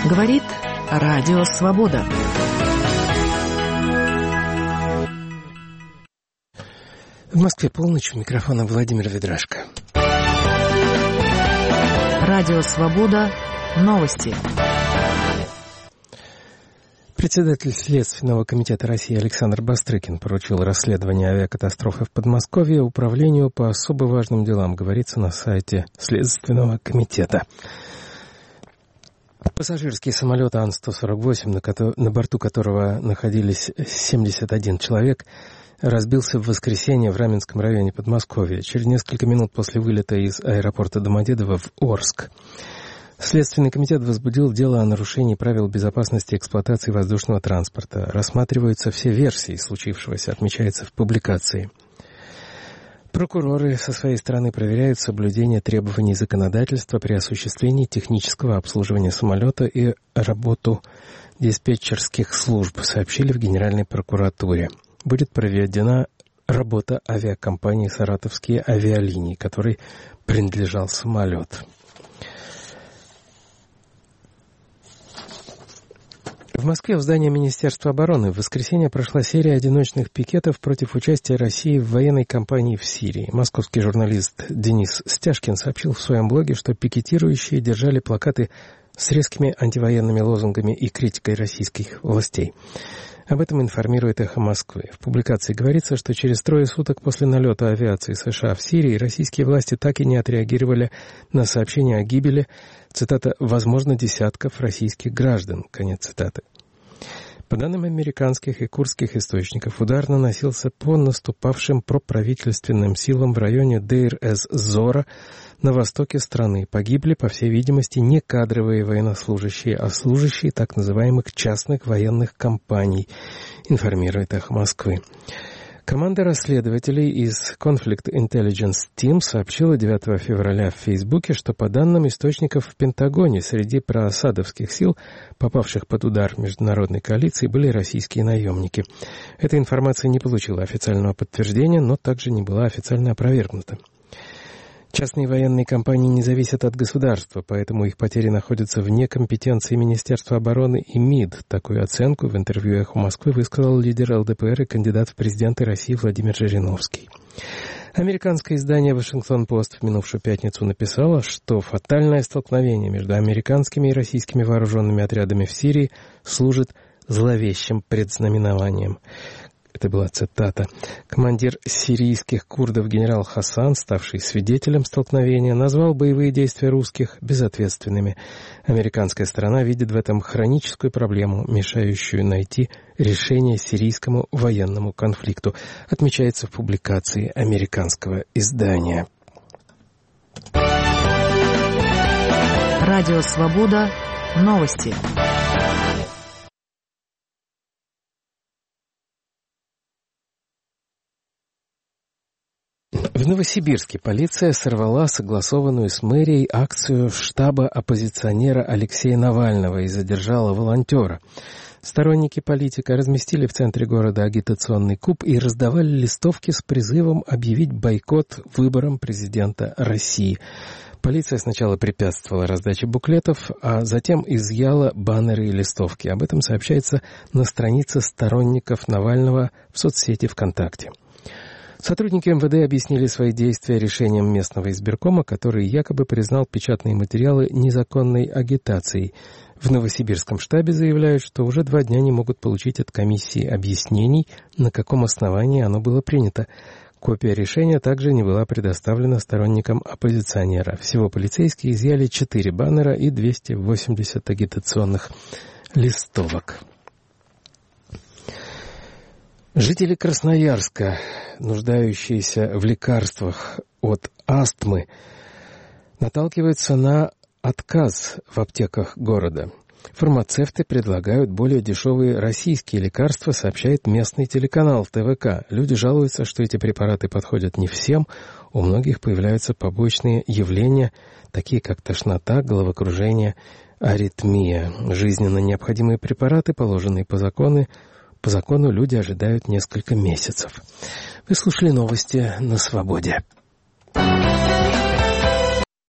Говорит Радио Свобода. В Москве полночь, у микрофона Владимир Ведрашко. Радио Свобода. Новости. Председатель Следственного комитета России Александр Бастрыкин поручил расследование авиакатастрофы в Подмосковье Управлению по особо важным делам, говорится на сайте Следственного комитета. Пассажирский самолет Ан-148, на борту которого находились 71 человек, разбился в воскресенье в Раменском районе Подмосковья, через несколько минут после вылета из аэропорта Домодедово в Орск. Следственный комитет возбудил дело о нарушении правил безопасности эксплуатации воздушного транспорта. Рассматриваются все версии случившегося, отмечается в публикации. Прокуроры со своей стороны проверяют соблюдение требований законодательства при осуществлении технического обслуживания самолета и работу диспетчерских служб, сообщили в Генеральной прокуратуре. Будет проведена работа авиакомпании «Саратовские авиалинии», которой принадлежал самолет. В Москве в здании Министерства обороны в воскресенье прошла серия одиночных пикетов против участия России в военной кампании в Сирии. Московский журналист Денис Стяжкин сообщил в своем блоге, что пикетирующие держали плакаты с резкими антивоенными лозунгами и критикой российских властей. Об этом информирует «Эхо Москвы». В публикации говорится, что через 3 суток после налета авиации США в Сирии российские власти так и не отреагировали на сообщения о гибели, цитата, «возможно, десятков российских граждан», конец цитаты. По данным американских и курдских источников, удар наносился по наступавшим проправительственным силам в районе Дейр-эз-Зора на востоке страны. Погибли, по всей видимости, не кадровые военнослужащие, а служащие так называемых частных военных компаний, информирует «Эхо Москвы». Команда расследователей из Conflict Intelligence Team сообщила 9 февраля в Фейсбуке, что по данным источников в Пентагоне среди проасадовских сил, попавших под удар международной коалиции, были российские наемники. Эта информация не получила официального подтверждения, но также не была официально опровергнута. Частные военные компании не зависят от государства, поэтому их потери находятся вне компетенции Министерства обороны и МИД. Такую оценку в интервью «Эхо Москвы» высказал лидер ЛДПР и кандидат в президенты России Владимир Жириновский. Американское издание «Вашингтон-Пост» в минувшую пятницу написало, что фатальное столкновение между американскими и российскими вооруженными отрядами в Сирии служит зловещим предзнаменованием. Это была цитата. Командир сирийских курдов генерал Хасан, ставший свидетелем столкновения, назвал боевые действия русских безответственными. Американская сторона видит в этом хроническую проблему, мешающую найти решение сирийскому военному конфликту, отмечается в публикации американского издания. Радио Свобода. Новости. В Новосибирске полиция сорвала согласованную с мэрией акцию штаба оппозиционера Алексея Навального и задержала волонтера. Сторонники политика разместили в центре города агитационный куб и раздавали листовки с призывом объявить бойкот выборам президента России. Полиция сначала препятствовала раздаче буклетов, а затем изъяла баннеры и листовки. Об этом сообщается на странице сторонников Навального в соцсети ВКонтакте. Сотрудники МВД объяснили свои действия решением местного избиркома, который якобы признал печатные материалы незаконной агитацией. В Новосибирском штабе заявляют, что уже 2 дня не могут получить от комиссии объяснений, на каком основании оно было принято. Копия решения также не была предоставлена сторонникам оппозиционера. Всего полицейские изъяли 4 баннера и 280 агитационных листовок. Жители Красноярска, нуждающиеся в лекарствах от астмы, наталкиваются на отказ в аптеках города. Фармацевты предлагают более дешевые российские лекарства, сообщает местный телеканал ТВК. Люди жалуются, что эти препараты подходят не всем. У многих появляются побочные явления, такие как тошнота, головокружение, аритмия. Жизненно необходимые препараты, положенные по закону люди ожидают несколько месяцев. Вы слушали новости на Свободе.